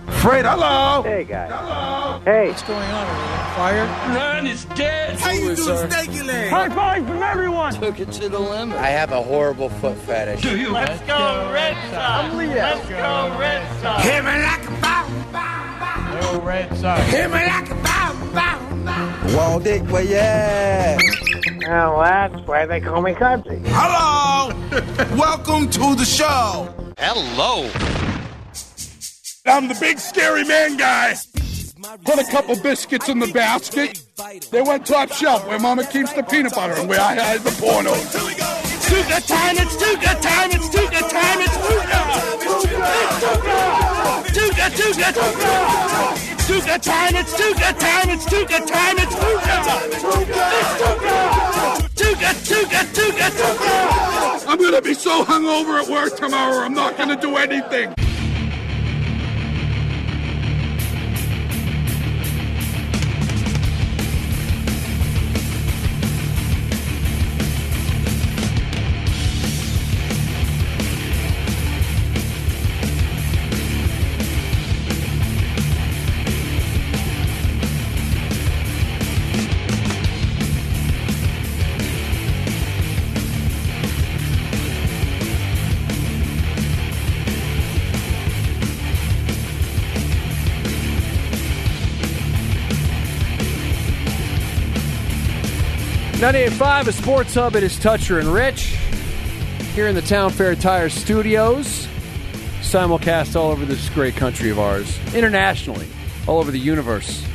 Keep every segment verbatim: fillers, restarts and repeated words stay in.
Fred, hello. Hey, guys. Hello. Hey. What's going on? Are we on fire? Run is dead. How you doing, Snakey Leg? High five from everyone. Took it to the limit. I have a horrible foot fetish. Do you? Let's go Red Sox. Let's go Red Sox. Hit me like a bow, bow, bow. Go Red Sox. Hit me like a bow, bow, bow. Walt Dick, where you at? Well, that's why they call me country. Hello. Welcome to the show. Hello. I'm the big scary man guy. Put a couple biscuits in the basket. They went top shelf where Mama keeps the peanut butter and where I hide the pornos. It's Tuka time, it's Tuka time, it's Tuka time, it's Tuka. It's Tuka. Tuka, Tuka. Tuka time, it's Tuka time, it's Tuka time, it's Tuka. It's Tuka. Tuka, Tuka, Tuka, Tuka. I'm gonna be so hungover at work tomorrow, I'm not gonna do anything. ninety-eight point five, a Sports Hub. It is Toucher and Rich here in the Town Fair Tire Studios. Simulcast all over this great country of ours, internationally, all over the universe.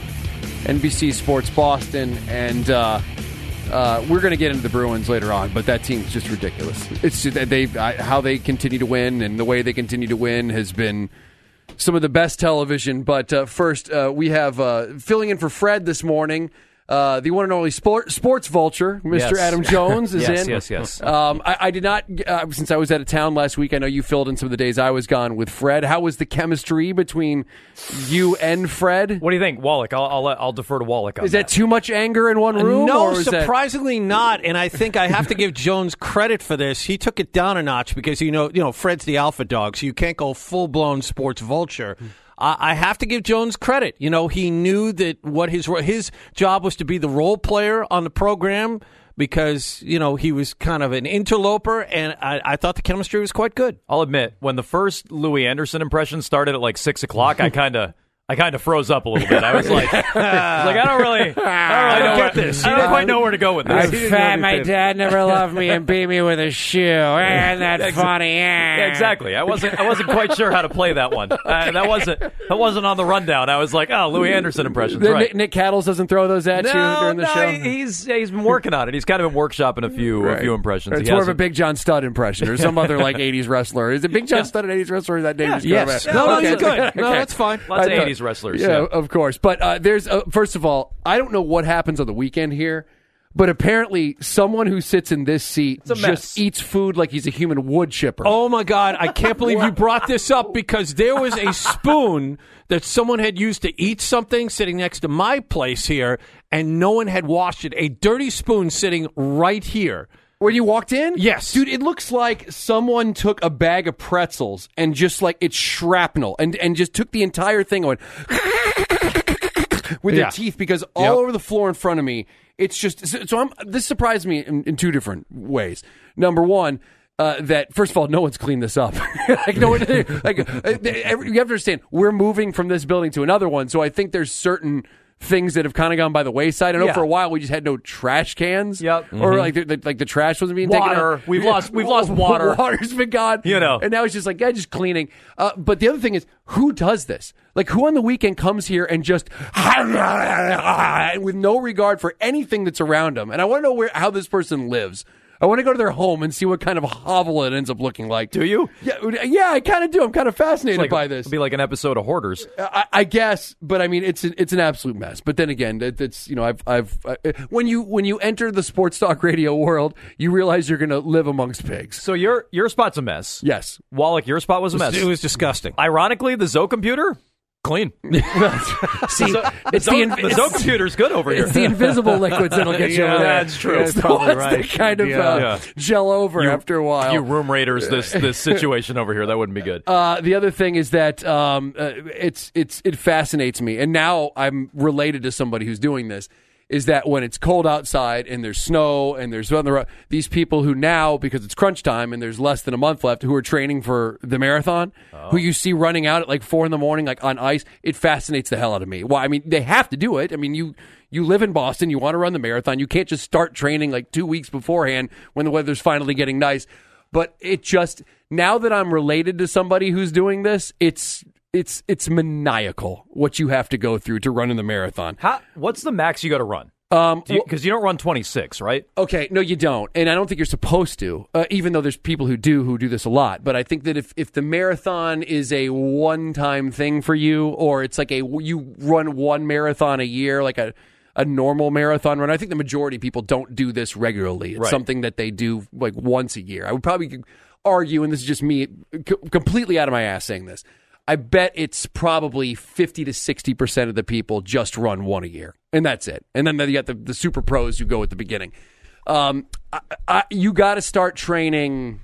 N B C Sports Boston, and uh, uh, we're going to get into the Bruins later on, but that team's just ridiculous. It's just, they I, how they continue to win, and the way they continue to win has been some of the best television. But uh, first, uh, we have uh, filling in for Fred this morning. Uh, the one and only sport, sports vulture, Mister Yes. Adam Jones, is yes, in. Yes, yes, yes. Um, I, I did not, uh, since I was out of town last week, I know you filled in some of the days I was gone with Fred. How was the chemistry between you and Fred? What do you think, Wallach? I'll I'll, I'll defer to Wallach on Is that too much anger in one room? No, or is that- surprisingly not. And I think I have to give Jones credit for this. He took it down a notch because, you know, you know, Fred's the alpha dog, so you can't go full-blown sports vulture. I have to give Jones credit. You know, he knew that what his his job was to be the role player on the program because, you know, he was kind of an interloper, and I, I thought the chemistry was quite good. I'll admit, when the first Louis Anderson impression started at like six o'clock, I kind of I kind of froze up a little bit. I was like, I was like, I don't really, I don't really I don't know get where, this. I don't quite know where to go with this. I'm fat. My dad never loved me and beat me with a shoe. Isn't that funny? Yeah, exactly. I wasn't. I wasn't quite sure how to play that one. Uh, that wasn't. That wasn't on the rundown. I was like, oh, Louis Anderson impressions. Then Right. Nick, Nick Cattles doesn't throw those at no, you during the no, show? he's he's been working on it. He's kind of been workshopping a few Right. a few impressions. It's He more of a hasn't- Big John Studd impression or some other like eighties wrestler. Is it Big John Yeah. Studd an eighties wrestler or is that David Yeah, yes. Scarlett? No, no, Okay. he's good. Okay. No, that's fine. Lots of I thought- eighties wrestlers. Yeah, Yeah. of course. But uh, there's, uh, first of all, I don't know what happens on the weekend here, but apparently someone who sits in this seat a just mess. eats food like he's a human wood chipper. Oh, my God. I can't believe you brought this up because there was a spoon that someone had used to eat something sitting next to my place here, and no one had washed it. A dirty spoon sitting right here. When you walked in? Yes. Dude, it looks like someone took a bag of pretzels and just like it's shrapnel and, and just took the entire thing and went with Yeah. their teeth because all Yep. over the floor in front of me, it's just so, so I'm this surprised me in, in two different ways. Number one, uh, that first of all, no one's cleaned this up. like no one, like uh, every, you have to understand, we're moving from this building to another one, so I think there's certain things that have kind of gone by the wayside. I know Yeah. for a while we just had no trash cans. Yep. Or like the, the, like the trash wasn't being taken Water. out. We've lost- we've lost water. Water's been gone. You know. And now it's just like, yeah, just cleaning. Uh, but the other thing is, who does this? Like, who on the weekend comes here and just with no regard for anything that's around them? And I want to know where how this person lives. I want to go to their home and see what kind of hovel it ends up looking like. Do you? Yeah, yeah, I kind of do. I'm kind of fascinated Like, by this. It'd be like an episode of Hoarders. I, I guess, but I mean, it's an, it's an absolute mess. But then again, it, it's you know, I've I've uh, when you when you enter the sports talk radio world, you realize you're going to live amongst pigs. So your your spot's a mess. Yes, Wallach, your spot was a mess. It was disgusting. Ironically, the Zoe computer, clean. See, the, it's the, the, zone, the zone computer's good over here. It's the invisible liquids that'll get you yeah, over there. That's true. It's That's probably the ones right. that kind of Yeah. uh, Yeah. gel over You- after a while. You room raiders, this this situation over here, that wouldn't be good. Uh, the other thing is that um, uh, it's it's it fascinates me, and now I'm related to somebody who's doing this. Is that when it's cold outside and there's snow and there's other these people who now, because it's crunch time and there's less than a month left, who are training for the marathon, Oh. who you see running out at like four in the morning, like on ice. It fascinates the hell out of me. Well, I mean, they have to do it. I mean, you you live in Boston, you want to run the marathon, you can't just start training like two weeks beforehand when the weather's finally getting nice. But it just, now that I'm related to somebody who's doing this, it's it's it's maniacal what you have to go through to run in the marathon. How, what's the max you got to run? Um, Because you, 'cause you don't run twenty-six, right? Okay, no, you don't, and I don't think you're supposed to. Uh, even though there's people who do who do this a lot, but I think that if if the marathon is a one time thing for you, or it's like a you run one marathon a year, like a a normal marathon run, I think the majority of people don't do this regularly. It's Right. something that they do like once a year. I would probably argue, and this is just me c- completely out of my ass saying this, I bet it's probably fifty to sixty percent of the people just run one a year, and that's it. And then you got the, the super pros who go at the beginning. Um, I, I, you got to start training,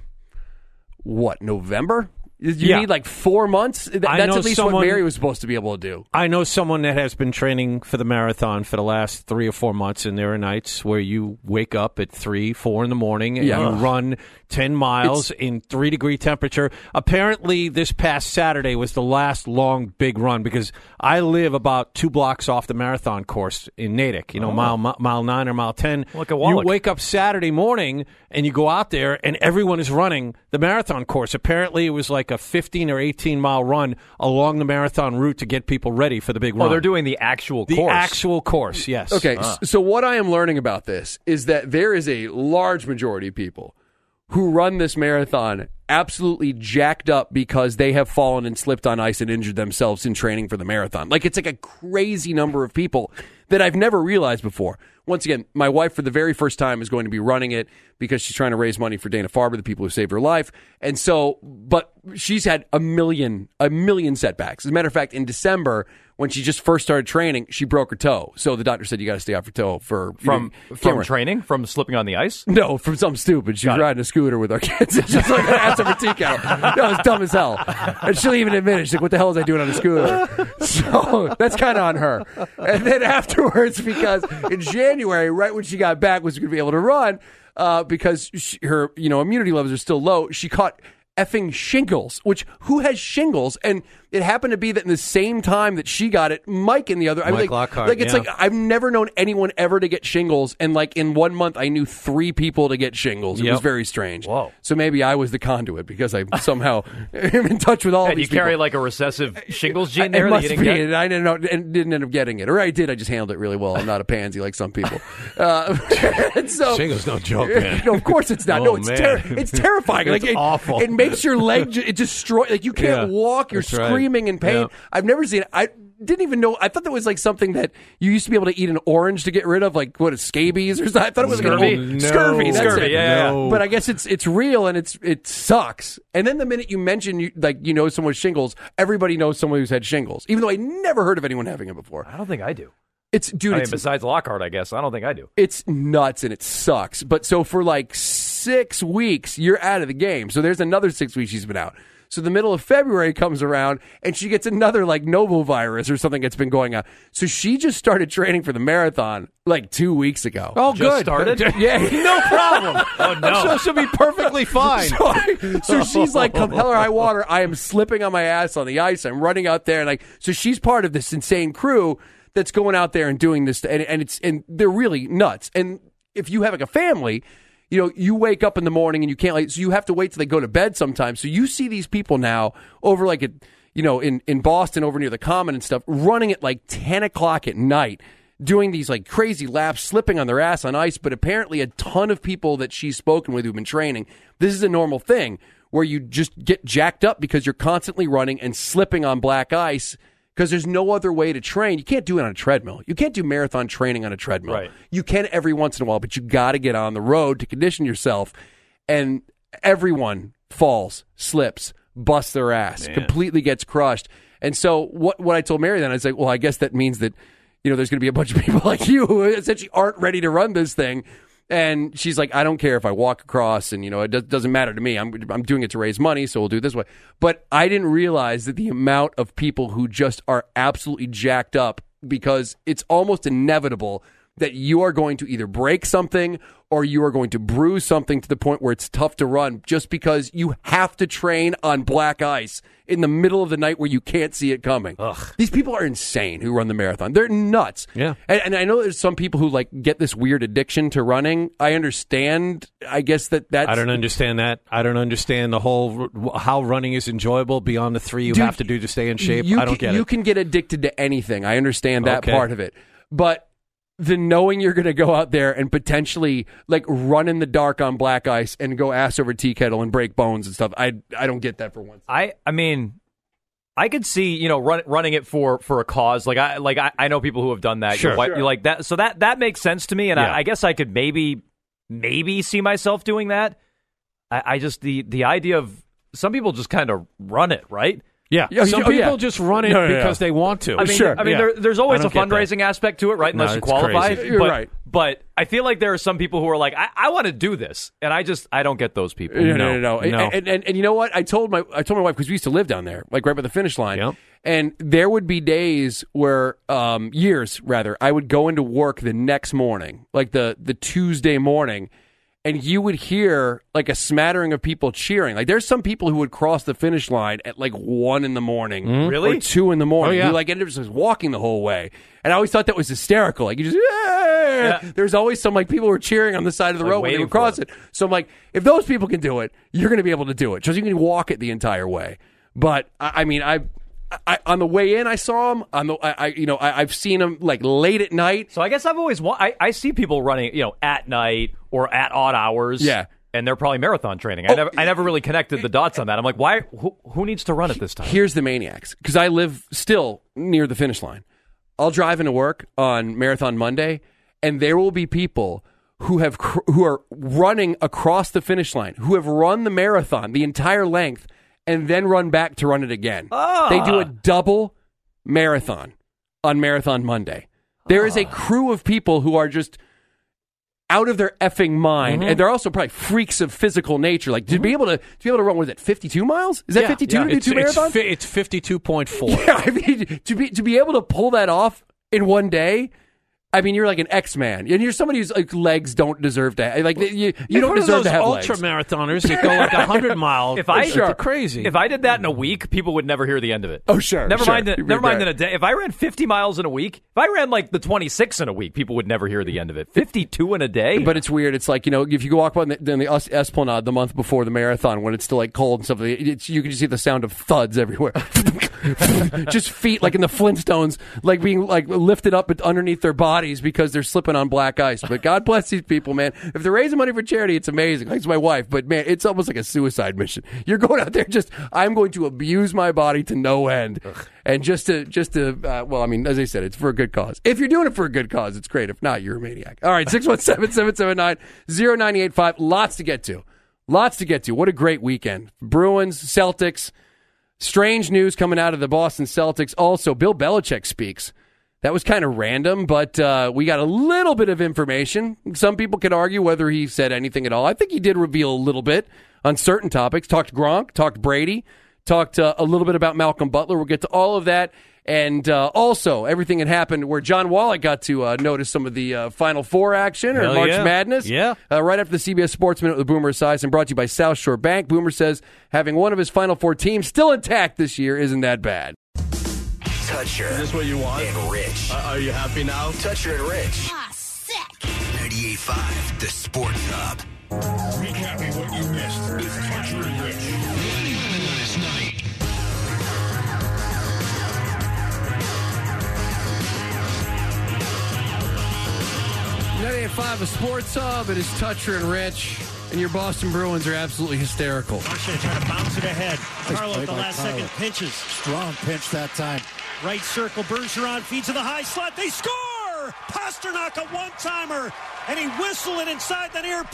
what, November? You Yeah. need like four months? Th- I That's know at least someone- what Mary was supposed to be able to do. I know someone that has been training for the marathon for the last three or four months, and there are nights where you wake up at three, four in the morning, and Yeah. you run ten miles in three degree temperature. Apparently, this past Saturday was the last long big run because I live about two blocks off the marathon course in Natick. You know, mile mi- mile nine or mile ten. Look at You Wallach. wake up Saturday morning and you go out there, and everyone is running the marathon course. Apparently, it was like a fifteen or eighteen mile run along the marathon route to get people ready for the big run. Oh, they're doing the actual the course. actual course, yes. Okay, s- so what I am learning about this is that there is a large majority of people who run this marathon absolutely jacked up because they have fallen and slipped on ice and injured themselves in training for the marathon. Like, it's like a crazy number of people that I've never realized before. Once again, my wife for the very first time is going to be running it because she's trying to raise money for Dana-Farber, the people who saved her life. And so, but she's had a million, a million setbacks. As a matter of fact, in December, when she just first started training, she broke her toe. So the doctor said, you got to stay off your toe for From you from know, training? From slipping on the ice? no, from something stupid. She was Got it. riding a scooter with our kids. She's like an ass over tea kettle. That was dumb as hell. And she'll even admit it. She's like, what the hell was I doing on a scooter? So that's kind of on her. And then afterwards, because in January, right when she got back, was going to be able to run, uh, because she, her you know immunity levels are still low, she caught effing shingles, which who has shingles? And it happened to be that in the same time that she got it, Mike and the other, I was Mike like, Lockhart, like it's yeah. like I've never known anyone ever to get shingles, and like in one month I knew three people to get shingles. It Yep. was very strange. Whoa. So maybe I was the conduit because I somehow am in touch with all And of you these carry people. like a recessive shingles gene It there that must you didn't be, get? and I didn't know, and didn't end up getting it, or I did. I just handled it really well. I'm not a pansy like some people. Uh, and so Shingles no joke, man. no, of course it's not. Oh, no, it's man. ter- it's terrifying. It's like it, awful. It makes your leg ju- it destroy. Like you can't Yeah, walk. You're that's right. screaming in pain. Yeah. I've never seen it. I didn't even know. I thought that was like something that you used to be able to eat an orange to get rid of, like what is scabies or something. I thought it was Scurvy? like an old, No. scurvy. That's Scurvy, it. yeah, yeah, yeah. But I guess it's it's real and it's it sucks. And then the minute you mention you, like you know someone with shingles, everybody knows someone who's had shingles, even though I never heard of anyone having it before. I don't think I do. It's dude. I mean, it's, besides Lockhart, I guess. I don't think I do. it's nuts and it sucks. But so for like six weeks, you're out of the game. So there's another six weeks she's been out. So the middle of February comes around and she gets another like novovirus or something that's been going on. So she just started training for the marathon like two weeks ago. Oh, Just good. started? Yeah, no problem. Oh, no. So she'll be perfectly fine. So, I- so she's like, come hell or high water. I am slipping on my ass on the ice. I'm running out there. And like, so she's part of this insane crew that's going out there and doing this. And, and it's, and they're really nuts. And if you have like a family, you know, you wake up in the morning and you can't like, so you have to wait till they go to bed sometimes. So you see these people now over like, at, you know, in, in Boston over near the Common and stuff, running at like ten o'clock at night, doing these like crazy laps, slipping on their ass on ice. But apparently a ton of people that she's spoken with who've been training, this is a normal thing where you just get jacked up because you're constantly running and slipping on black ice because there's no other way to train. You can't do it on a treadmill. You can't do marathon training on a treadmill. Right. You can every once in a while, but you got to get on the road to condition yourself. And everyone falls, slips, busts their ass, Man. completely gets crushed. And so what what I told Mary then, I was like, well, I guess that means that, you know, there's going to be a bunch of people like you who essentially aren't ready to run this thing. And she's like, I don't care if I walk across, and, you know, it does, doesn't matter to me. I'm I'm doing it to raise money, so we'll do it this way. But I didn't realize that the amount of people who just are absolutely jacked up, because it's almost inevitable that you are going to either break something or you are going to bruise something to the point where it's tough to run, just because you have to train on black ice in the middle of the night where you can't see it coming. Ugh. These people are insane who run the marathon. They're nuts. Yeah. And, and I know there's some people who like get this weird addiction to running. I understand. I guess that that's... I don't understand that. I don't understand the whole how running is enjoyable beyond the three you Dude, have to do to stay in shape. You I don't can, get you it. can get addicted to anything. I understand that Okay. part of it. But the knowing you're going to go out there and potentially like run in the dark on black ice and go ass over tea kettle and break bones and stuff, I I don't get that for once. I I mean, I could see, you know, run, running it for, for a cause. Like I like I, I know people who have done that. Sure. You're, white- Sure. you're like that, so that that makes sense to me, and Yeah. I, I guess I could maybe maybe see myself doing that. I, I just the the idea of some people just kind of run it, right? Yeah. Yeah, Some oh, people yeah. just run it No, no, no. because they want to. I mean, Sure. I mean, Yeah. there, there's always I a don't get fundraising aspect to it, right? Unless No, you it's qualify. crazy. You're but, right. But I feel like there are some people who are like, I, I want to do this, and I just I don't get those people. No, no, no, no. no. And, and, and you know what? I told my I told my wife, because we used to live down there, like right by the finish line. Yep. And there would be days where, um, years rather, I would go into work the next morning, like the the Tuesday morning, and you would hear like a smattering of people cheering. Like there's some people who would cross the finish line at like one in the morning, Really? or two in the morning. Oh, yeah. Who, like ended up just walking the whole way. And I always thought that was hysterical. Like you just, yeah. There's always some like people who were cheering on the side of the Like road when they waiting would cross for it. So I'm like, if those people can do it, you're going to be able to do it. Just you can walk it the entire way. But I, I mean, I, I on the way in, I saw them. On the, I, I you know, I, I've seen them like late at night. So I guess I've always wa- I, I see people running, you know, at night or at odd hours. Yeah. And they're probably marathon training. I Oh, never I never really connected the dots on that. I'm like, why? Who, who needs to run at this time? Here's the maniacs, because I live still near the finish line. I'll drive into work on Marathon Monday, and there will be people who have cr- who are running across the finish line, who have run the marathon the entire length, and then run back to run it again. Ah. They do a double marathon on Marathon Monday. There is a crew of people who are just out of their effing mind, Mm-hmm. and they're also probably freaks of physical nature. Like to be able to to be able to run, what is it, fifty-two miles? Is that Yeah, fifty-two yeah. to do It's, two it's, marathons? fi- it's fifty-two point four. Yeah, I mean, to be to be able to pull that off in one day, I mean, you're like an X-Man, and you're somebody whose like legs don't deserve to like you. You It's don't one of deserve those to have ultra legs. marathoners that go like a hundred mile. If I- it's Sure. crazy. If I did that in a week, people would never hear the end of it. Oh, sure, Never sure. mind. The, You'd be never mind right. in a day. If I ran fifty miles in a week, if I ran like the twenty-six in a week, people would never hear the end of it. fifty-two in a day. But it's weird. It's like, you know, if you go walk by the, in the Es- Esplanade the month before the marathon when it's still like cold and stuff, it's, you can just see the sound of thuds everywhere. Just feet like in the Flintstones, like being like lifted up underneath their bodies because they're slipping on black ice. But God bless these people, man. If they're raising money for charity, it's amazing. Like my wife, but man, it's almost like a suicide mission. You're going out there just, I'm going to abuse my body to no end. Ugh. And just to, just to, uh, well, I mean, as I said, it's for a good cause. If you're doing it for a good cause, it's great. If not, you're a maniac. All right, six one seven, seven seven nine, zero nine eight five. Lots to get to. Lots to get to. What a great weekend. Bruins, Celtics. Strange news coming out of the Boston Celtics. Also, Bill Belichick speaks. That was kind of random, but uh, we got a little bit of information. Some people could argue whether he said anything at all. I think he did reveal a little bit on certain topics. Talked Gronk, talked Brady, talked uh, a little bit about Malcolm Butler. We'll get to all of that. And uh, also, everything that happened where John Wallach got to uh, notice some of the uh, Final Four action or Hell March yeah. Madness. Yeah. Uh, right after the C B S Sports Minute with Boomer Esiason, brought to you by South Shore Bank. Boomer says having one of his Final Four teams still intact this year isn't that bad. Toucher. Is this what you want? And Rich. Uh, are you happy now? Toucher and Rich. Ah, sick. ninety-eight point five, the Sports Hub. Recapping what you missed. It's Toucher and Rich. Last night. ninety-eight point five, a Sports Hub. It is Toucher and Rich, and your Boston Bruins are absolutely hysterical. Marchand trying to bounce it ahead. Carlo at the last Carlo. second pinches. Strong pinch that time. Right circle, Bergeron feeds to the high slot. They score! Pasternak a one-timer, and he whistled it inside the near post.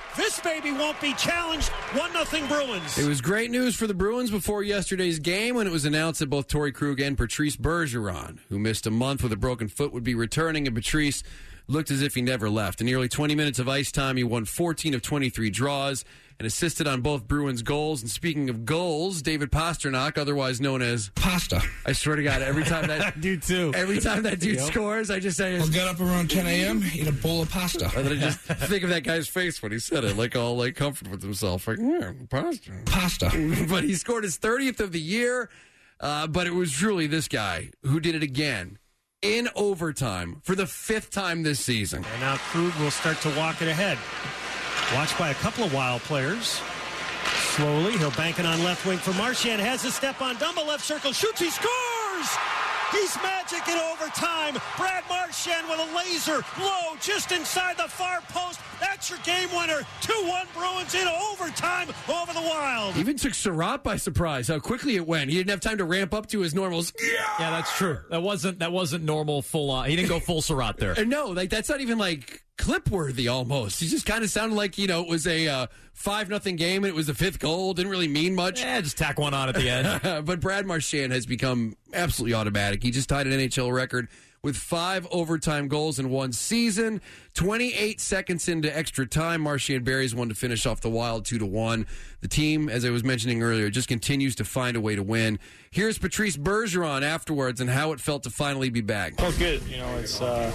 This baby won't be challenged. one nothing Bruins. It was great news for the Bruins before yesterday's game when it was announced that both Torrey Krug and Patrice Bergeron, who missed a month with a broken foot, would be returning, and Patrice looked as if he never left. In nearly twenty minutes of ice time, he won fourteen of twenty-three draws and assisted on both Bruins goals. And speaking of goals, David Pastrnak, otherwise known as Pasta. I swear to God, every time that dude too. Every time that dude Yep. scores, I just say, I'll get up around ten a.m., eat a bowl of pasta. And then I just think of that guy's face when he said it, like all like comforted with himself, like yeah, pasta, Pasta. But he scored his thirtieth of the year. Uh, but it was truly this guy who did it again in overtime for the fifth time this season. And now Krug will start to walk it ahead. Watched by a couple of wild players. Slowly, he'll bank it on left wing for Marchand. Has a step on Dumba, left circle, shoots, he scores! He's magic in overtime. Brad Marchand with a laser, low, just inside the far post. That's your game winner. two one Bruins in overtime over the Wild. Even took Surratt by surprise how quickly it went. He didn't have time to ramp up to his normals. Yeah, that's true. That wasn't that wasn't normal full on. He didn't go full Surratt there. And no, like that's not even like clip worthy almost. He just kind of sounded like, you know, it was a uh, five nothing game and it was the fifth goal. Didn't really mean much. Yeah, just tack one on at the end. But Brad Marchand has become absolutely automatic. He just tied an N H L record with five overtime goals in one season. twenty-eight seconds into extra time, Marchand buries one to finish off the Wild two to one. The team, as I was mentioning earlier, just continues to find a way to win. Here's Patrice Bergeron afterwards and how it felt to finally be back. Felt good. You know, it's uh,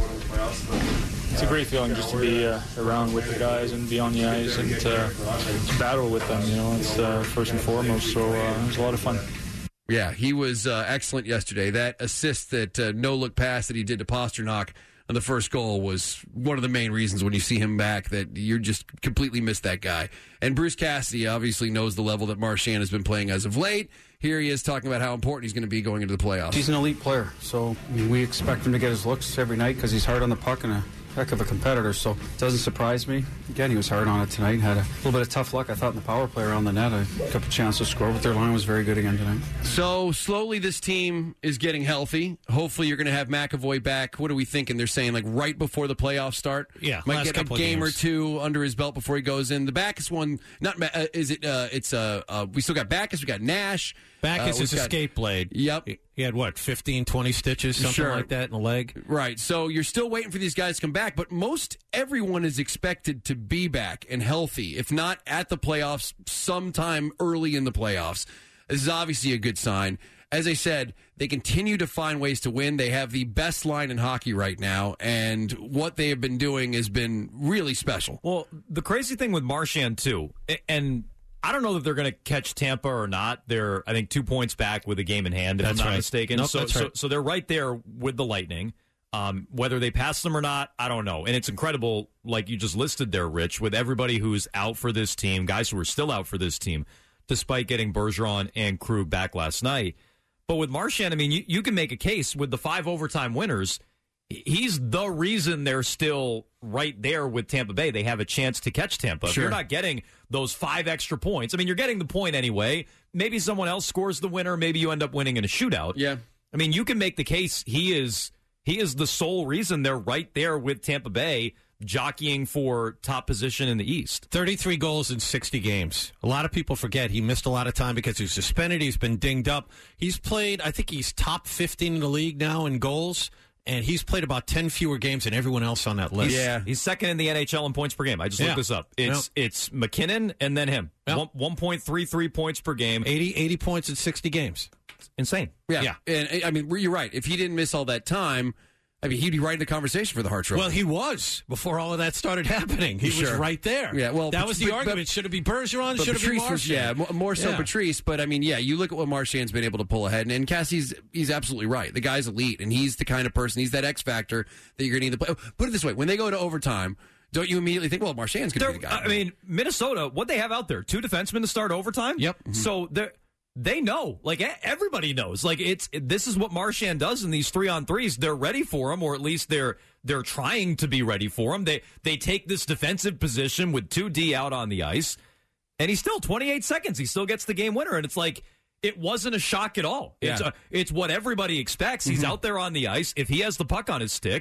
it's a great feeling just to be uh, around with the guys and be on the ice and uh, to battle with them. You know, it's uh, first and foremost. So uh, it was a lot of fun. Yeah, he was uh, excellent yesterday. That assist, that uh, no-look pass that he did to Pastrnak on the first goal was one of the main reasons when you see him back that you just completely missed that guy. And Bruce Cassidy obviously knows the level that Marchand has been playing as of late. Here he is talking about how important he's going to be going into the playoffs. He's an elite player, so I mean, we expect him to get his looks every night because he's hard on the puck and a heck of a competitor, so it doesn't surprise me. Again, he was hard on it tonight. Had a little bit of tough luck, I thought, in the power play around the net. A couple chances to score, but their line was very good again tonight. So, slowly this team is getting healthy. Hopefully you're going to have McAvoy back. What are we thinking? They're saying, like, right before the playoffs start? Yeah, Might last get a couple of game games. or two under his belt before he goes in. The Backus one, not uh, is it, uh, it's, uh, uh, we still got Backus, we got Nash. Backus uh, is a got, skate blade. Yep. He, he had, what, fifteen, twenty stitches, something Sure. like that in the leg? Right. So you're still waiting for these guys to come back, but most everyone is expected to be back and healthy, if not at the playoffs, sometime early in the playoffs. This is obviously a good sign. As I said, they continue to find ways to win. They have the best line in hockey right now, and what they have been doing has been really special. Well, the crazy thing with Marchand, too, and I don't know that they're going to catch Tampa or not. They're, I think, two points back with a game in hand, if That's I'm not right. mistaken. Nope, so, that's so, right. so they're right there with the Lightning. Um, whether they pass them or not, I don't know. And it's incredible, like you just listed there, Rich, with everybody who's out for this team, guys who are still out for this team, despite getting Bergeron and Krug back last night. But with Marchand, I mean, you, you can make a case with the five overtime winners. He's the reason they're still right there with Tampa Bay. They have a chance to catch Tampa. If Sure. you're not getting those five extra points, I mean, you're getting the point anyway. Maybe someone else scores the winner. Maybe you end up winning in a shootout. Yeah. I mean, you can make the case he is he is the sole reason they're right there with Tampa Bay, jockeying for top position in the East. thirty-three goals in sixty games. A lot of people forget he missed a lot of time because he's suspended. He's been dinged up. He's played, I think he's top fifteen in the league now in goals, and he's played about ten fewer games than everyone else on that list. Yeah, he's second in the N H L in points per game. I just Yeah. looked this up. It's it's McKinnon and then him. Yep. One, one point three three points per game. eighty, eighty points in sixty games. It's insane. Yeah. Yeah. And, I mean, you're right. If he didn't miss all that time, I mean, he'd be right in the conversation for the Hart Trophy. Well, he was before all of that started happening. He Sure. was right there. Yeah, well, that but- was the but- argument. but- Should it be Bergeron? But Should it be Patrice was, Marchand? yeah, more, more so Yeah. Patrice. But I mean, yeah, you look at what Marchand's been able to pull ahead, and, and Cassie's he's absolutely right. The guy's elite, and he's the kind of person. He's that X factor that you're going to need to play. Put it this way: when they go to overtime, don't you immediately think, well, Marchand's going to be the guy? I mean, Minnesota, what they have out there, two defensemen to start overtime. Yep. Mm-hmm. So they're. They know, like e- everybody knows, like it's this is what Marchand does in these three on threes. They're ready for him, or at least they're they're trying to be ready for him. They they take this defensive position with two D out on the ice, and he's still twenty-eight seconds. He still gets the game winner, and it's like it wasn't a shock at all. It's Yeah. a, it's what everybody expects. He's Mm-hmm. out there on the ice. If he has the puck on his stick,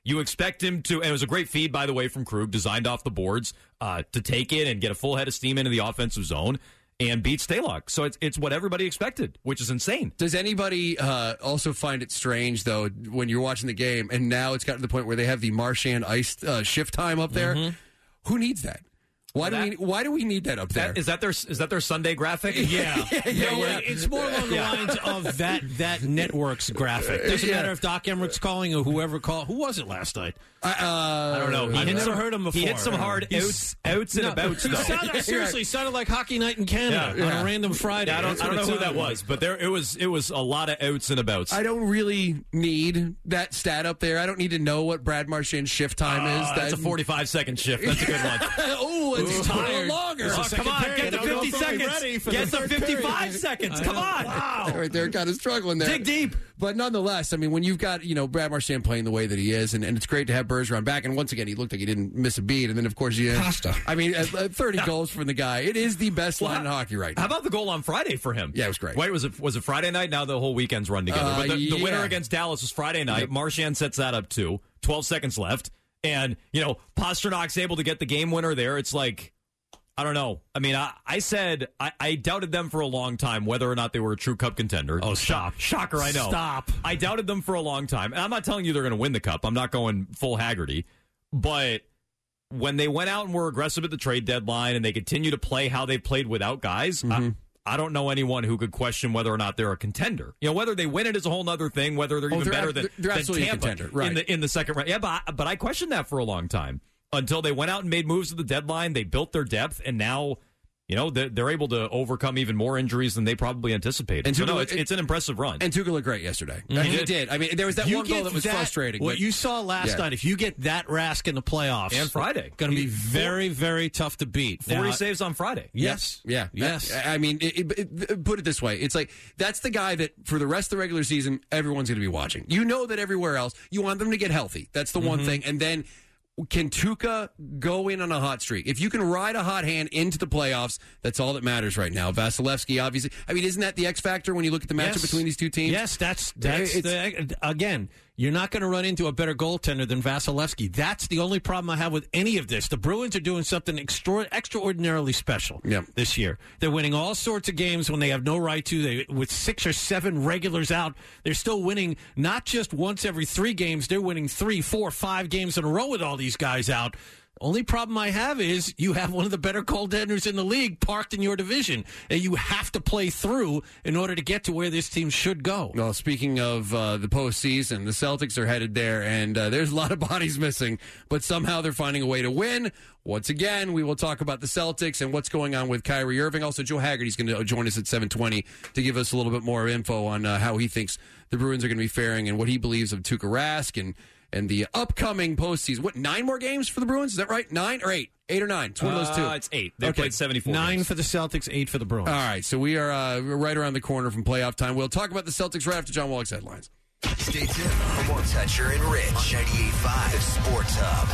You expect him to, and it was a great feed, by the way, from Krug, designed off the boards, uh, to take it and get a full head of steam into the offensive zone and beat Stalock. So it's it's what everybody expected, which is insane. Does anybody uh, also find it strange, though, when you're watching the game, and now it's gotten to the point where they have the Marchand ice uh, shift time up there? Mm-hmm. Who needs that? Why That- do we Why do we need that up there? That, is that their is that their Sunday graphic? Yeah. yeah, Yeah, well, yeah. it's more along the Yeah. lines of that that network's graphic. Doesn't Yeah. matter if Doc Emmerich's calling or whoever called. Who was it last night? Uh, I don't know. He I've hit never some- heard him before. He hit some hard outs, outs and No, abouts, he though. sounded, seriously, sounded like Hockey Night in Canada Yeah. on Yeah. a random Friday. Yeah, I don't, That's I don't what know it who that sounded was, but there it was. It was a lot of outs and abouts. I don't really need that stat up there. I don't need to know what Brad Marchand's shift time Uh, is. that's a That- forty-five second shift. That's a good one. oh, it's Ooh. a little Tired. longer. It's a Oh, second come on, period. get the I don't know fifty if they'll be seconds. ready for Get the the third fifty-five period. seconds. I Come know. on. Wow. Right there, kind of struggling there. Dig deep. But nonetheless, I mean, when you've got, you know, Brad Marchand playing the way that he is, and, and it's great to have Bergeron back, and once again, he looked like he didn't miss a beat, and then, of course, you Pasta. I mean, uh, uh, thirty goals from the guy. It is the best Well, line in hockey right now. How about the goal on Friday for him? Yeah, it was great. Wait, was it was it Friday night? Now the whole weekend's run together. Uh, but the, the winner yeah. against Dallas was Friday night. Yep. Marchand sets that up too. twelve seconds left. And, you know, Pasternak's able to get the game winner there. It's like, I don't know. I mean, I, I said I, I doubted them for a long time whether or not they were a true Cup contender. Oh, stop. Shocker, I know. Stop. I doubted them for a long time. And I'm not telling you they're going to win the Cup. I'm not going full Haggerty. But when they went out and were aggressive at the trade deadline and they continue to play how they played without guys, Mm-hmm. I, I don't know anyone who could question whether or not they're a contender. You know, whether they win it is a whole other thing, whether they're Oh, even they're better ab- than, they're than absolutely a Tampa contender, right. in the in the second round. Yeah, but I, but I questioned that for a long time until they went out and made moves at the deadline. They built their depth, and now, you know, they're, they're able to overcome even more injuries than they probably anticipated. And so, Tuukka no, looked- it's, it's an impressive run. And Tuukka looked great yesterday. Mhm. Uh, He he did. did. I mean, there was that You one goal get that was frustrating. What but- you saw last Yeah. night, if you get that Rask in the playoffs And Friday. going to be He- very, very tough to beat. forty Now, saves on Friday. Yes. Yeah. Yes. That- I mean, it, it, it- put it this way. It's like, that's the guy that for the rest of the regular season, everyone's going to be watching. You know that everywhere else, you want them to get healthy. That's the one Mhm. thing. And then, can Tuukka go in on a hot streak? If you can ride a hot hand into the playoffs, that's all that matters right now. Vasilevsky, obviously. I mean, isn't that the X factor when you look at the matchup Yes. between these two teams? Yes, that's that's It's- the, again. You're not going to run into a better goaltender than Vasilevsky. That's the only problem I have with any of this. The Bruins are doing something extra, extraordinarily special Yep. this year. They're winning all sorts of games when they have no right to. They, with six or seven regulars out, they're still winning not just once every three games. They're winning three, four, five games in a row with all these guys out. Only problem I have is you have one of the better goaltenders in the league parked in your division, and you have to play through in order to get to where this team should go. Well, speaking of uh, the postseason, the Celtics are headed there, and uh, there's a lot of bodies missing, but somehow they're finding a way to win. Once again, we will talk about the Celtics and what's going on with Kyrie Irving. Also, Joe Haggerty's going to join us at seven twenty to give us a little bit more info on uh, how he thinks the Bruins are going to be faring and what he believes of Tuukka Rask and and the upcoming postseason. What, nine more games for the Bruins? Is that right? Nine or eight? Eight or nine? It's one of those two. Uh, it's eight. They Okay. played seventy-four. Nine games. for the Celtics, eight for the Bruins. All right, so we are uh, we're right around the corner from playoff time. We'll talk about the Celtics right after John Wallach's headlines. Stay tuned for more Toucher and Rich on ninety-eight point five Sports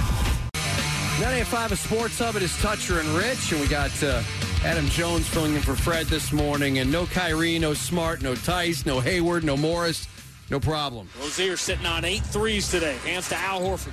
Hub. ninety-eight point five of Sports Hub. It is Toucher and Rich, and we got uh, Adam Jones filling in for Fred this morning. And no Kyrie, no Smart, no Tice, no Hayward, no Morris. No problem. Rozier sitting on eight threes today. Hands to Al Horford.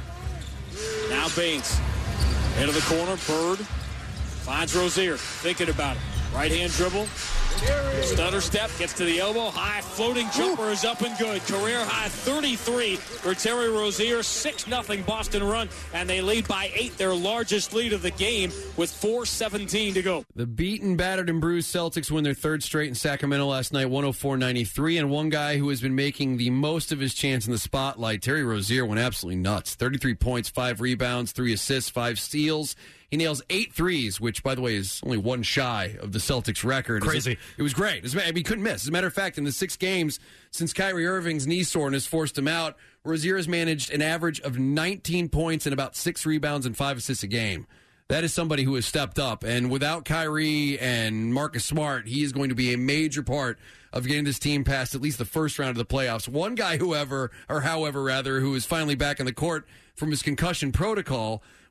Now Baines. Into the corner. Bird finds Rozier. Thinking about it. Right hand dribble. Stutter step. Gets to the elbow. High floating jumper is up and good. Career high thirty-three for Terry Rozier. six nothing Boston run. And they lead by eight. Their largest lead of the game with four seventeen to go. The beaten, battered, and bruised Celtics win their third straight in Sacramento last night, one oh four ninety-three. And one guy who has been making the most of his chance in the spotlight, Terry Rozier, went absolutely nuts. thirty-three points, five rebounds, three assists, five steals. He nails eight threes, which, by the way, is only one shy of the Celtics record. Crazy. It was great. I mean, he couldn't miss. As a matter of fact, in the six games since Kyrie Irving's knee soreness forced him out, Rozier has managed an average of nineteen points and about six rebounds and five assists a game. That is somebody who has stepped up. And without Kyrie and Marcus Smart, he is going to be a major part of getting this team past at least the first round of the playoffs. One guy, whoever, or however, rather, who is finally back in the court from his concussion protocol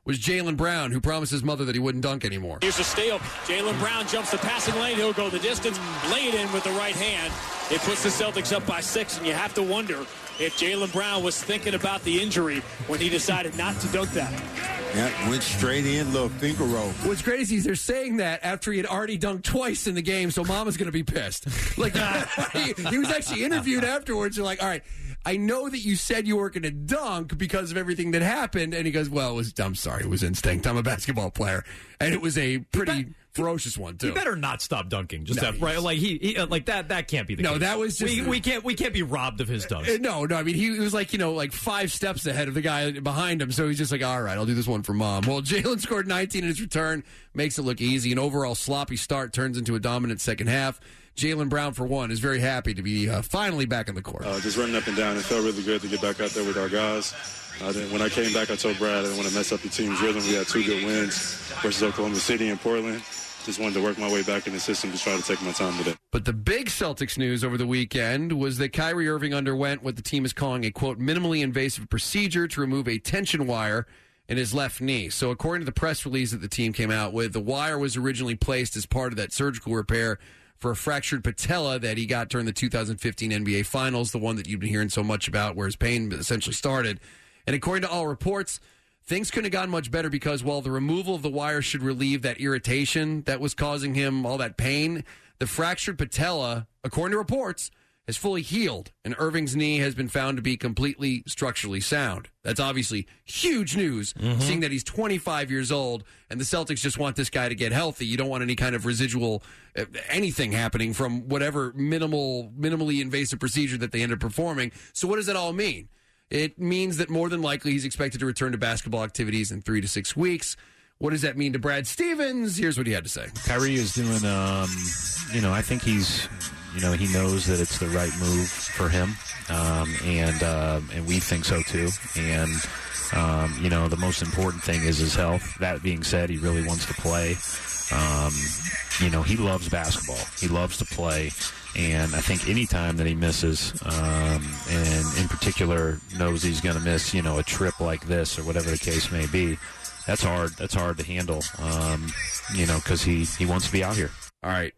was Jaylen Brown, who promised his mother that he wouldn't dunk anymore. Here's a steal. Jaylen Brown jumps the passing lane. He'll go the distance, lay it in with the right hand. It puts the Celtics up by six, and you have to wonder if Jaylen Brown was thinking about the injury when he decided not to dunk that. Yeah, went straight in, little finger roll. What's crazy is they're saying that after he had already dunked twice in the game, so Mama's going to be pissed. Like, he, he was actually interviewed afterwards. They're like, all right, I know that you said you weren't going to dunk because of everything that happened. And he goes, well, it was, I'm sorry, it was instinct. I'm a basketball player. And it was a pretty ferocious one, too. You better not stop dunking. Just No, that, right? Like, he, he uh, like that, that can't be the No, case. that was just- We, we, can't, we can't be robbed of his dunks. Uh, No, no. I mean, he was like, you know, like five steps ahead of the guy behind him. So he's just like, all right, I'll do this one for Mom. Well, Jaylen scored nineteen in his return, makes it look easy. An overall sloppy start turns into a dominant second half. Jaylen Brown, for one, is very happy to be uh, finally back in the court. Uh, just running up and down. It felt really good to get back out there with our guys. I didn't, when I came back, I told Brad I didn't want to mess up the team's rhythm. We had two good wins versus Oklahoma City and Portland. Just wanted to work my way back in the system to try to take my time with it. But the big Celtics news over the weekend was that Kyrie Irving underwent what the team is calling a, quote, minimally invasive procedure to remove a tension wire in his left knee. So according to the press release that the team came out with, the wire was originally placed as part of that surgical repair for a fractured patella that he got during the two thousand fifteen N B A Finals, the one that you've been hearing so much about where his pain essentially started. And according to all reports, things couldn't have gone much better because while the removal of the wire should relieve that irritation that was causing him all that pain, the fractured patella, according to reports, has fully healed, and Irving's knee has been found to be completely structurally sound. That's obviously huge news, Mm-hmm. seeing that he's twenty-five years old, and the Celtics just want this guy to get healthy. You don't want any kind of residual, uh, anything happening from whatever minimal, minimally invasive procedure that they end up performing. So what does that all mean? It means that more than likely he's expected to return to basketball activities in three to six weeks. What does that mean to Brad Stevens? Here's what he had to say. Kyrie is doing, um, you know, I think he's, you know, he knows that it's the right move for him, um, and uh, and we think so too. And um, you know, the most important thing is his health. That being said, he really wants to play. Um, you know, he loves basketball. He loves to play. And I think any time that he misses, um, and in particular knows he's going to miss, you know, a trip like this or whatever the case may be, that's hard. That's hard to handle, um, you know, because he, he wants to be out here. All right.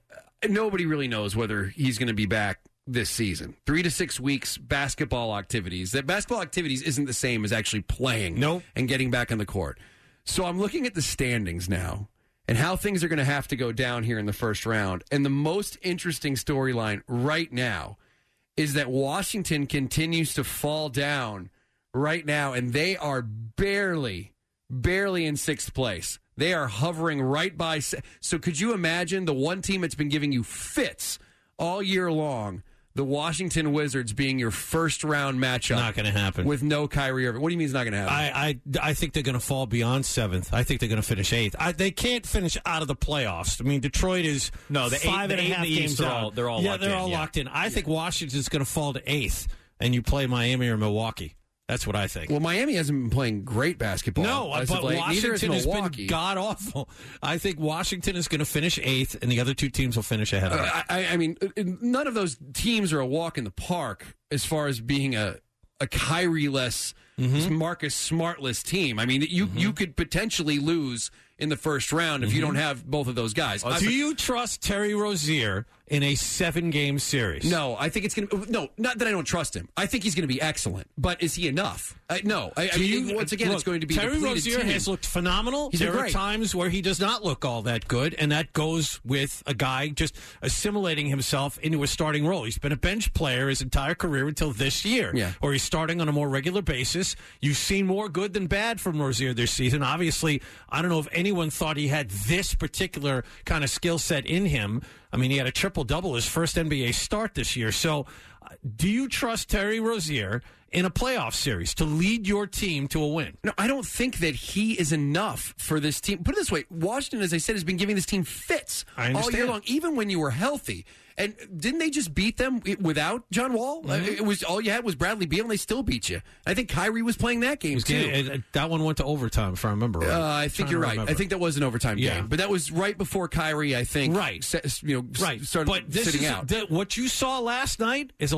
Nobody really knows whether he's going to be back this season. Three to six weeks basketball activities. That basketball activities isn't the same as actually playing nope. and getting back on the court. So I'm looking at the standings now and how things are going to have to go down here in the first round. And the most interesting storyline right now is that Washington continues to fall down right now, and they are barely, barely in sixth place. They are hovering right by. So could you imagine the one team that's been giving you fits all year long, the Washington Wizards, being your first round matchup? Not going to happen with no Kyrie Irving. What do you mean it's not going to happen? I, I I think they're going to fall beyond seventh. I think they're going to finish eighth. I, they can't finish out of the playoffs. I mean, Detroit is no the five eight, and the a half eight and the games East are out. all they're all yeah, locked they're in, all yeah. locked in. I yeah. think Washington's going to fall to eighth, and you play Miami or Milwaukee. That's what I think. Well, Miami hasn't been playing great basketball. No, as but of late. Washington has has been god awful. I think Washington is going to finish eighth, and the other two teams will finish ahead of them. Uh, I, I mean, none of those teams are a walk in the park as far as being a a Kyrie-less, mm-hmm. Marcus Smart-less team. I mean, you mm-hmm. you could potentially lose in the first round if mm-hmm. you don't have both of those guys. Uh, do you trust Terry Rozier in a seven-game series? No, I think it's going to. No, not that I don't trust him. I think he's going to be excellent, but is he enough? Uh, no. I, I mean, you, once again, look, it's going to be Terry a Rozier team. has looked phenomenal. He's there are great. times where he does not look all that good, and that goes with a guy just assimilating himself into a starting role. He's been a bench player his entire career until this year, yeah. or he's starting on a more regular basis. You've seen more good than bad from Rozier this season. Obviously, I don't know if anyone thought he had this particular kind of skill set in him. I mean, he had a triple-double his first N B A start this year. So uh, do you trust Terry Rozier in a playoff series to lead your team to a win? No, I don't think that he is enough for this team. Put it this way, Washington, as I said, has been giving this team fits all year long, even when you were healthy. And didn't they just beat them without John Wall? Mm-hmm. It was all you had was Bradley Beal, and they still beat you. I think Kyrie was playing that game too. It, it, that one went to overtime, if I remember right. Uh, I think you're right. Remember. I think that was an overtime yeah. game, but that was right before Kyrie. I think right, set, you know, right. started but this sitting is, out. The, what you saw last night is a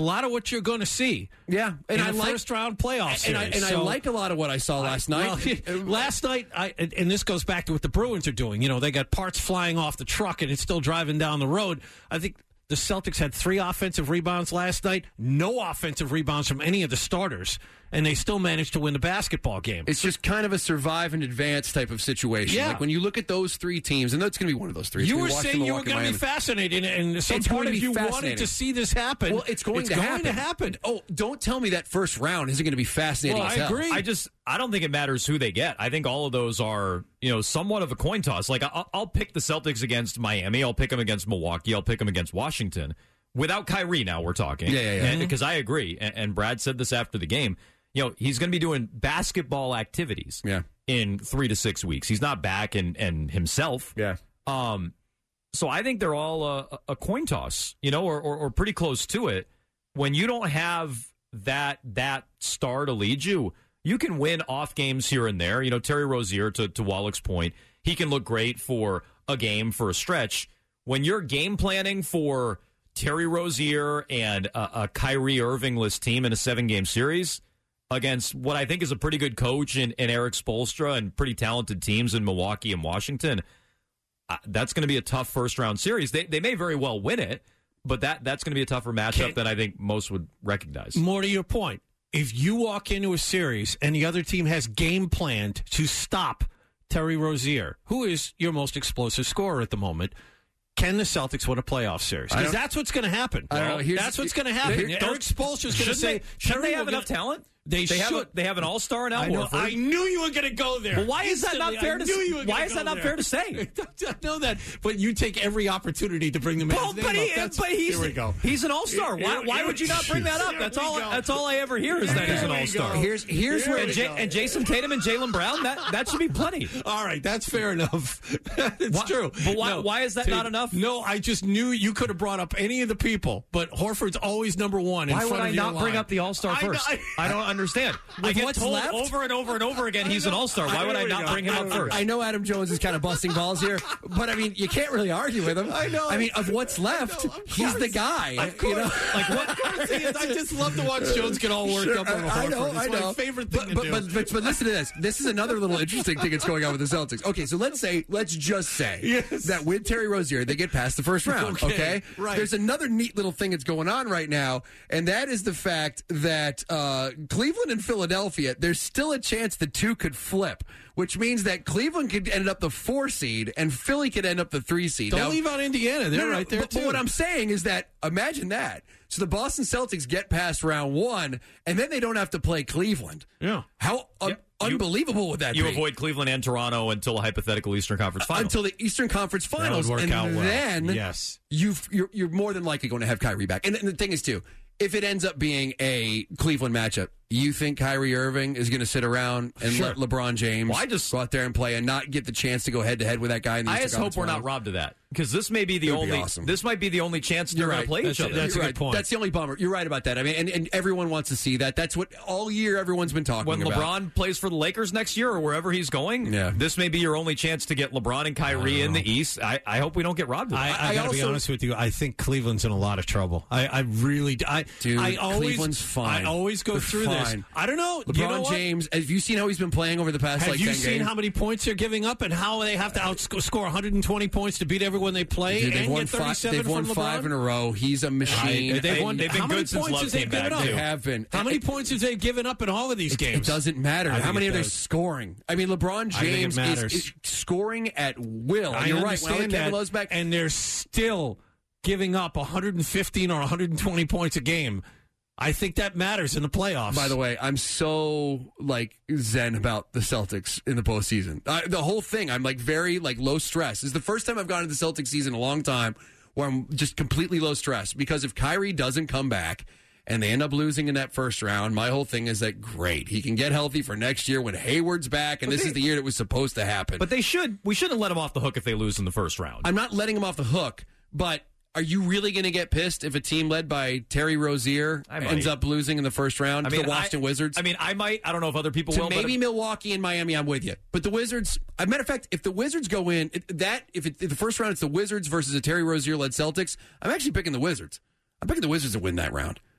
lot of what you're going to see. Yeah, and in I the like, first round playoff series. And, I, and so, I like a lot of what I saw last I, night. Well, last night, I, and this goes back to what the Bruins are doing. You know, they got parts flying off the truck, and it's still driving down the road. I think the Celtics had three offensive rebounds last night, no offensive rebounds from any of the starters, and they still managed to win the basketball game. It's just kind of a survive and advance type of situation. Yeah. Like when you look at those three teams, and that's going to be one of those three. It's You gonna were be Washington, saying you were Milwaukee, going to be Miami. fascinated, and some It's part going of to be you wanted fascinating. to see this happen. Well, it's going, it's to, going happen. to happen. Oh, don't tell me that first round isn't going to be fascinating Well, as I hell. agree. I just I don't think it matters who they get. I think all of those are, you know, somewhat of a coin toss. Like I'll, I'll pick the Celtics against Miami. I'll pick them against Milwaukee. I'll pick them against Washington. Without Kyrie, now we're talking. Yeah, yeah, yeah. Because I agree. And, and Brad said this after the game. You know, he's going to be doing basketball activities yeah. in three to six weeks. He's not back and, and himself. Yeah. Um, so I think they're all a, a coin toss, you know, or, or, or pretty close to it. When you don't have that that star to lead you, you can win off games here and there. You know, Terry Rozier, to, to Wallach's point, he can look great for a game, for a stretch. When you're game planning for Terry Rozier and a, a Kyrie Irving-less team in a seven-game series against what I think is a pretty good coach in, in Eric Spoelstra and pretty talented teams in Milwaukee and Washington, uh, that's going to be a tough first-round series. They they may very well win it, but that that's going to be a tougher matchup Okay. than I think most would recognize. More to your point, if you walk into a series and the other team has game planned to stop Terry Rozier, who is your most explosive scorer at the moment, can the Celtics win a playoff series? I Because don't- that's what's going to happen. I don't know. Here's- That's what's going to happen. They- Eric Spoelstra is going to Shouldn't say, they, shouldn't Terry they have will enough get- talent? They, They have, should. a, they have an all-star in Al I, know, Horford. I knew you were going to go there. Well, why is that not Instantly. fair I to knew say? you were Why gonna is go that not there. fair to say? I know that, but you take every opportunity to bring them in. Well, but, he, but he's, Here we go. he's an all-star. Why, Here- why here- would you not bring that up? Here That's we all. go. That's all I ever hear is that he's an Here we all-star. go. Here's here's Here where And, we J- go. and Jason Tatum and Jaylen Brown. That that should be plenty. All right, that's fair enough. It's Why- true. but why- No, why is that Tate- not enough? No, I just knew you could have brought up any of the people, but Horford's always number one. In Why would front I of your not bring line. up the all-star I know- first? I, don't understand. I With get what's told left? over and over and over again he's an all-star. Why would I Here we not go. bring him up first? I know Adam Jones is kind of busting balls here, but I mean, you can't really argue with him. I know. I mean, of what's left, I know, of he's course. the guy. Of You know? course. Like what? Of course he is. I just love to watch Jones get all worked Sure, up over Horford. I know, It's I know. my favorite thing but, to but, do. But, but, but listen to this. This is another little interesting thing that's going on with the Celtics. Okay, so let's say, let's just say Yes. that with Terry Rozier, they get past the first round. Okay, Okay, right. There's another neat little thing that's going on right now, and that is the fact that uh, Cleveland and Philadelphia, there's still a chance the two could flip, which means that Cleveland could end up the four seed and Philly could end up the three seed. Don't Now- leave out Indiana. They're No, no, right there, but, too. but what I'm saying is that imagine that. So the Boston Celtics get past round one, and then they don't have to play Cleveland. Yeah. How un- Yep. unbelievable would that You be? avoid Cleveland and Toronto until a hypothetical Eastern Conference final. Until the Eastern Conference Finals, work and out well. then Yes. you've, you're you're more than likely going to have Kyrie back. And, and the thing is, too, if it ends up being a Cleveland matchup, you think Kyrie Irving is going to sit around and Sure. let LeBron James Well, I just- go out there and play and not get the chance to go head to head with that guy? In the I Eastern just hope Conference we're not Finals? robbed of that because this may be the It would be only. awesome. This might be the only chance they're You're going right. to play That's each a- other. that's a You're good right. point. That's the only bummer. You're right about that. I mean, and, and everyone wants to see that. That's what all year everyone's been talking When about. LeBron plays for the Lakers next year or wherever he's going, Yeah. this may be your only chance to get LeBron and Kyrie in the East. I, I hope we don't get robbed of I, that. I, I gotta be also- honest with you. I think Cleveland's in a lot of trouble. I, I really, I, Dude, I always, Cleveland's fine. I always go They're through fine. this. I don't know. LeBron you know what? James, have you seen how he's been playing over the past Have like you ten seen games? how many points they're giving up and how they have to outscore one hundred twenty points to beat everyone they play Dude, they've and won get five. thirty-seven They've won from five LeBron? in a row. He's a machine. Right. They've won. they've been how many good since points Love have they came given back, up? They too. have been. How many It- points have they given up in all of these It, games? it doesn't matter. I How think many it are they does. scoring? I mean, LeBron I think it James is, matters. is scoring at will. And I you're right. When I understand look at Kevin that, Love's back, and they're still giving up one hundred fifteen or one hundred twenty points a game. I think that matters in the playoffs. by the way, I'm so like zen about the Celtics in the postseason. Uh, the whole thing, I'm like very like low stress. This is the first time I've gone into the Celtics season in a long time where I'm just completely low stress because if Kyrie doesn't come back and they end up losing in that first round, my whole thing is that great, he can get healthy for next year when Hayward's back, and But this they- is the year that was supposed to happen. But they should. We shouldn't let them off the hook if they lose in the first round. I'm not letting him off the hook, but are you really going to get pissed if a team led by Terry Rozier I might. ends up losing in the first round I to mean, the Washington I, Wizards? I mean, I might. I don't know if other people to will. maybe but Milwaukee and Miami, I'm with you. But the Wizards, as a matter of fact, if the Wizards go in, it- that if, it, if the first round it's the Wizards versus a Terry Rozier led Celtics, I'm actually picking the Wizards. I'm picking the Wizards to win that round.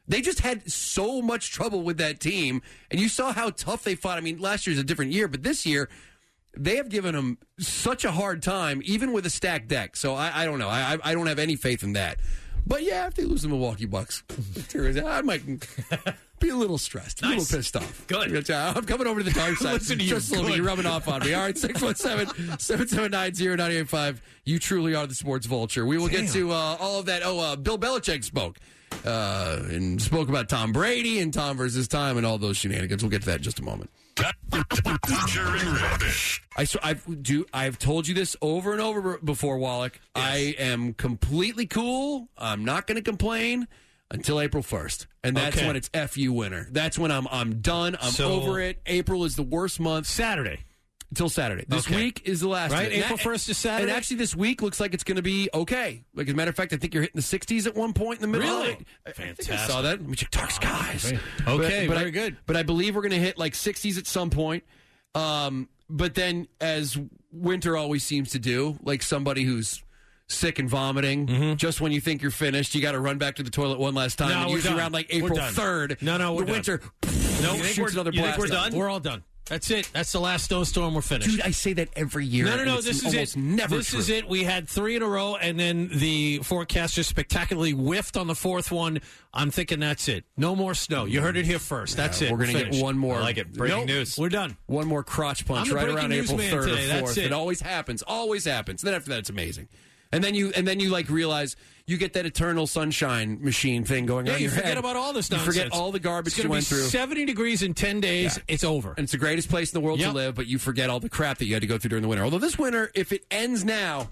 They just had so much trouble with that team, and you saw how tough they fought. I mean, last year's a different year, but this year they have given them such a hard time, even with a stacked deck. So I, I don't know. I, I don't have any faith in that. But yeah, if they lose the Milwaukee Bucks, I might be a little stressed, a nice. little pissed off. Good. I'm coming over to the dark side. Listen to you. Just a little bit. You're rubbing off on me. All right, six one seven, seven seven nine, zero nine eight five. You truly are the sports vulture. We will Damn. get to uh, all of that. Oh, uh, Bill Belichick spoke. Uh, and spoke about Tom Brady and Tom versus time and all those shenanigans. We'll get to that in just a moment. I so I've do I've told you this over and over before, Wallach. Yes. I am completely cool. I'm not going to complain until April first, and that's okay. when it's F U winter. That's when I'm I'm done. I'm so, over it. April is the worst month. Saturday. Until Saturday. This okay. week is the last. Right, day. April first is Saturday. And actually, this week looks like it's going to be okay. Like, as a matter of fact, I think you're hitting the sixties at one point in the middle. Really? Of it. I, Fantastic. I, think I saw that. Let me check dark skies. Okay, but, but very I, good. But I believe we're going to hit like sixties at some point. Um, but then, as winter always seems to do, like somebody who's sick and vomiting, mm-hmm. just when you think you're finished, you got to run back to the toilet one last time. No, and we're usually done. around like We're April done. third, No, no, we're the done. winter No, you think shoots we're, another you think blast. we're done? We're all done. That's it. That's the last snowstorm. We're finished. Dude, I say that every year. No, no, no. It's This is almost it. Never this true. is it. We had three in a row, and then the forecaster spectacularly whiffed on the fourth one. I'm thinking that's it. No more snow. You heard it here first. That's Yeah, it. We're going to get one more. I like it. Breaking nope, news. We're done. One more crotch punch I'm the right breaking around news April man third today. or That's fourth. it. It always happens. Always happens. Then after that, it's amazing. And then you and then you like realize you get that eternal sunshine machine thing going Yeah, on in you your forget head. about all this You nonsense. forget all the garbage it's you gonna went be through. seventy degrees in ten days. Yeah. It's over. And it's the greatest place in the world Yep. to live, but you forget all the crap that you had to go through during the winter. Although this winter, if it ends now,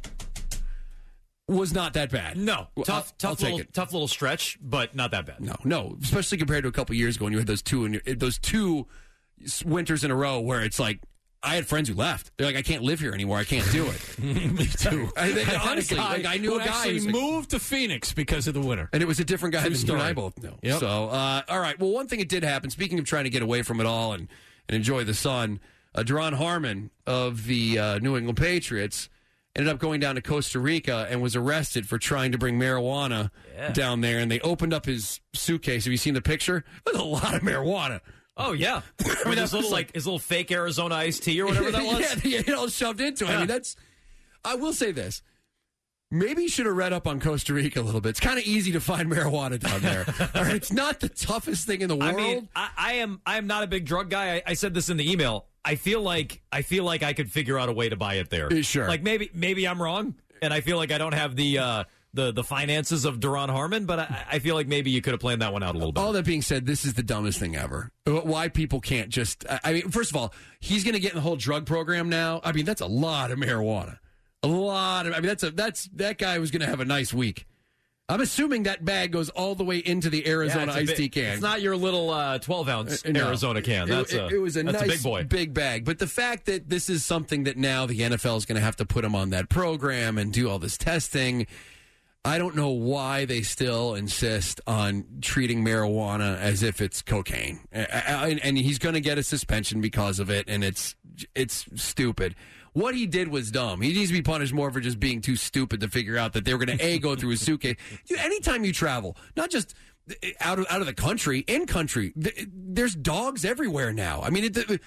was not that bad. No, Well, tough, I'll- tough I'll take little, it. tough little stretch, but not that bad. No, no, especially compared to a couple years ago when you had those two and those two winters in a row where it's like I had friends who left. They're like, I can't live here anymore. I can't do it. Me too. I, they, I honestly, had a guy like, I knew who a guy actually who's like, moved to Phoenix because of the winter. and it was a different guy True than you and story. I both know. Yep. So, uh, all right. Well, one thing that did happen, speaking of trying to get away from it all and, and enjoy the sun, uh, Deron Harmon of the uh, New England Patriots ended up going down to Costa Rica and was arrested for trying to bring marijuana Yeah. down there. And they opened up his suitcase. Have you seen the picture? There's a lot of marijuana. Oh yeah, I mean, his little like his little fake Arizona iced tea or whatever that was. yeah, they had it all shoved into it. I Yeah. mean, that's. I will say this. Maybe you should have read up on Costa Rica a little bit. It's kind of easy to find marijuana down there. All right, it's not the toughest thing in the world. I mean, I, I am I am not a big drug guy. I, I said this in the email. I feel like I feel like I could figure out a way to buy it there. Uh, sure. Like maybe maybe I'm wrong, and I feel like I don't have the uh, the the finances of Deron Harmon, but I, I feel like maybe you could have planned that one out a little bit. All that being said, this is the dumbest thing ever. Why people can't just. I mean, first of all, he's going to get in the whole drug program now. I mean, that's a lot of marijuana. A lot of. I mean, that's a that's that guy was going to have a nice week. I'm assuming that bag goes all the way into the Arizona Yeah, it's a iced big- tea can. It's not your little uh, twelve ounce Uh, no. Arizona can. That's it, a, it, it was a that's nice a big boy. big bag. But the fact that this is something that now the N F L is going to have to put him on that program and do all this testing. I don't know why they still insist on treating marijuana as if it's cocaine, and, and he's going to get a suspension because of it, and it's it's stupid. What he did was dumb. He needs to be punished more for just being too stupid to figure out that they were going to a go through his suitcase. Dude, anytime you travel, not just out of out of the country, in country, there's dogs everywhere now. I mean, it,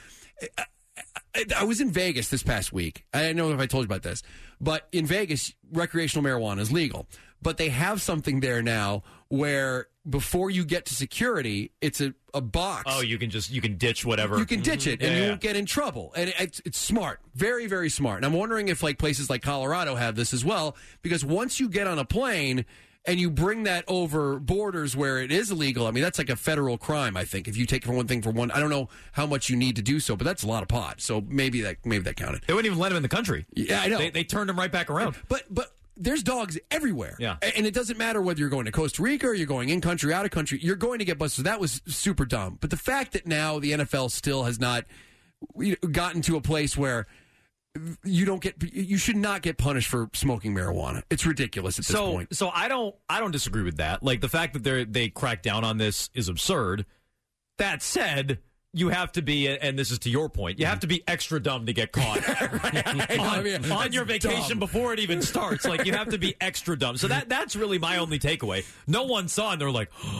I was in Vegas this past week. I don't know if I told you about this, but in Vegas, recreational marijuana is legal. But they have something there now where before you get to security, it's a, a box. Oh, you can just you can ditch whatever. You can ditch it, and Yeah, you yeah. won't get in trouble. And it's, it's smart, very, very smart. And I'm wondering if like places like Colorado have this as well, because once you get on a plane and you bring that over borders where it is illegal, I mean, that's like a federal crime, I think. If you take it from one thing for one, I don't know how much you need to do so, but that's a lot of pot. So maybe that maybe that counted. They wouldn't even let him in the country. Yeah, I know. They, they turned him right back around. But but there's dogs everywhere. Yeah. And it doesn't matter whether you're going to Costa Rica or you're going in country, out of country, you're going to get busted. So that was super dumb. But the fact that now the N F L still has not gotten to a place where you don't get, you should not get punished for smoking marijuana. It's ridiculous at this so, point. So I don't I don't disagree with that. Like the fact that they they crack down on this is absurd. That said, you have to be, and this is to your point, you have to be extra dumb to get caught on, I mean, on your vacation dumb. before it even starts. Like you have to be extra dumb. So that that's really my only takeaway. No one saw, and they're like, oh,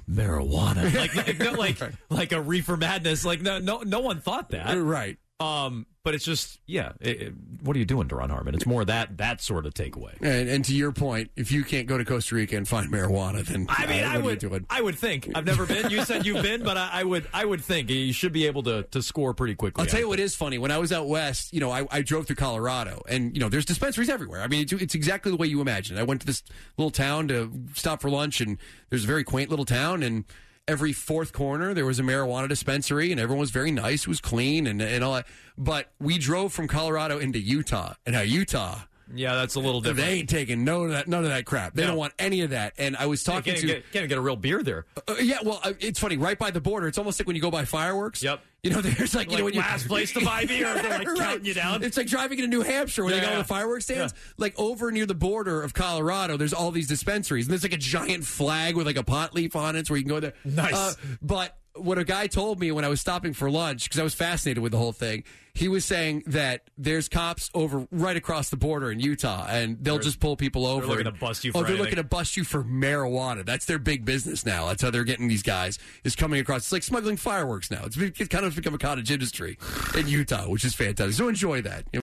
marijuana, like like no, like, like a reefer madness. Like no, no, no one thought that, right? Um, but it's just, yeah. It, it, what are you doing, Deron Harmon? It's more that that sort of takeaway. And, and to your point, if you can't go to Costa Rica and find marijuana, then I mean, uh, I what would, are you doing? I would think. I've never been. You said you've been, but I, I would, I would think you should be able to to score pretty quickly. I'll tell you what is funny. When I was out west, you know, I, I drove through Colorado, and you know, there's dispensaries everywhere. I mean, it's, it's exactly the way you imagine it. I went to this little town to stop for lunch, and there's a very quaint little town, and every fourth corner there was a marijuana dispensary, and everyone was very nice, it was clean, and and all that. But we drove from Colorado into Utah, and now Utah. Yeah, that's a little different. They ain't taking no of that, none of that crap. They No. don't want any of that. And I was talking can't to get, can't get a real beer there. Uh, yeah, well, uh, it's funny. Right by the border, it's almost like when you go buy fireworks. Yep. You know, there's like, you Like know, when you last place to buy beer, they're like Right. counting you down. It's like driving into New Hampshire when Yeah, they go to yeah. the fireworks stands. Yeah. Like over near the border of Colorado, there's all these dispensaries, and there's like a giant flag with like a pot leaf on it, so where you can go there. Nice. Uh, but what a guy told me when I was stopping for lunch, because I was fascinated with the whole thing, he was saying that there's cops over right across the border in Utah, and they'll They're- just pull people over. looking and- to bust you Oh, for they're anything. looking to bust you for marijuana. That's their big business now. That's how they're getting these guys, is coming across. It's like smuggling fireworks now. It's, be- it's kind of become a cottage industry in Utah, which is fantastic. So enjoy that.